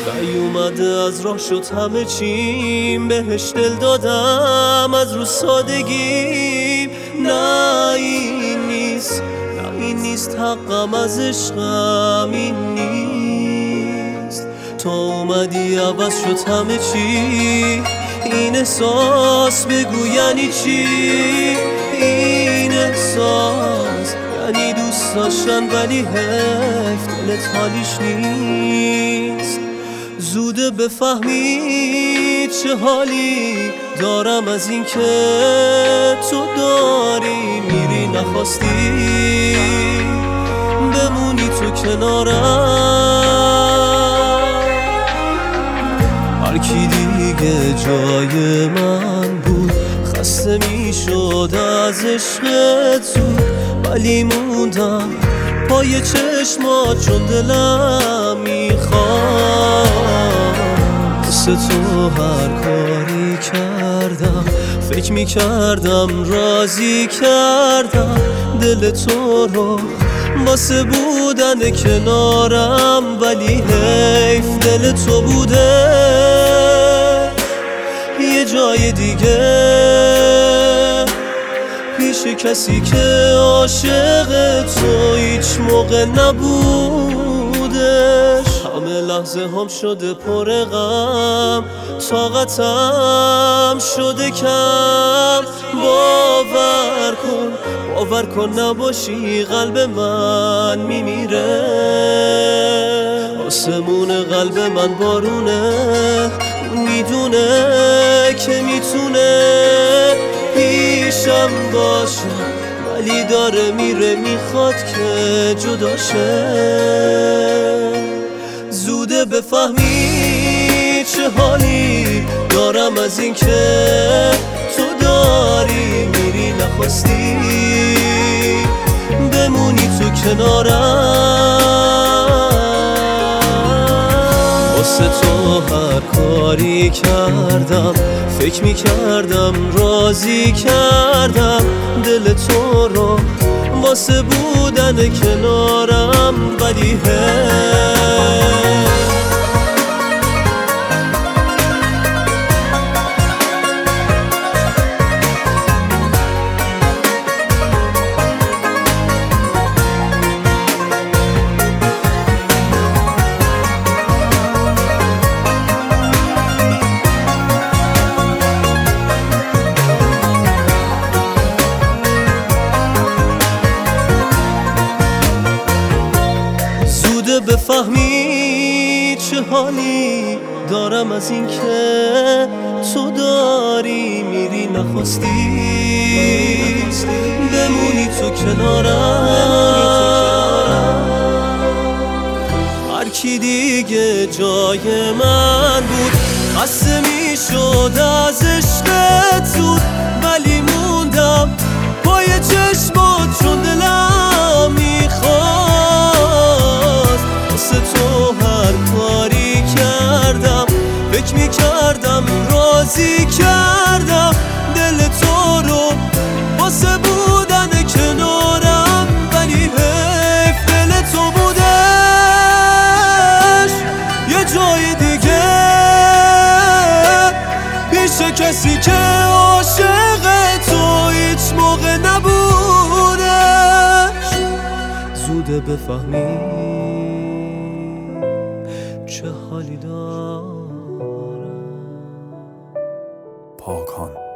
نیومده از راه شد همه چیم، بهش دل دادم از رو سادگیم. نه این نیست، نه این نیست حقم از عشقم، این نیست. تا اومدی عوض شد همه چی، این احساس بگو یعنی چی؟ این احساس یعنی دوست داشتن ولی حیف دلت حالیش نیست. زوده بفهمی چه حالی دارم از این که تو داری میری، نخواستی بمونی تو کنارم. هر کی دیگه جای من بود خسته میشد از عشقت زود، ولی موندم پای چشمات چون دلم میخواد. واسه تو هر کاری کردم، فکر میکردم راضی کردم دل تو رو واسه بودن کنارم، ولی حیف دل تو بوده یه جای دیگه، پیش کسی که عاشق تو هیچ موقع نبودش. همه لحظه هم شده پر غم، طاقتم شده کم. باور کن نباشی قلب من میمیره. آسمون قلب من بارونه، اون میدونه که میتونه پیشم باشه، ولی داره میره میخواد که جدا شه. زوده بفهمی چه حالی دارم از این که تو داری میری، نخواستی بمونی تو کنارم. واسه تو هر کاری کردم، فکر میکردم راضی کردم دل تو رو واسه بودن کنارم، ولی بفهمی چه حالی دارم از این که تو داری میری، نخواستی بمونی تو کنارم. هر کی دیگه جای من بود خسته میشد از عشقت زود، ولی موندم پای چشمات چون دلم میخواست. واسه تو هر کاری کردم، فکر میکردم راضی کردم دل تو رو واسه بودن کنارم، ولی حیف دل تو بودش یه جای دیگه، پیش کسی که عاشق تو هیچ موقع نبودش. زوده بفهمی چه حالی دارم. پاکان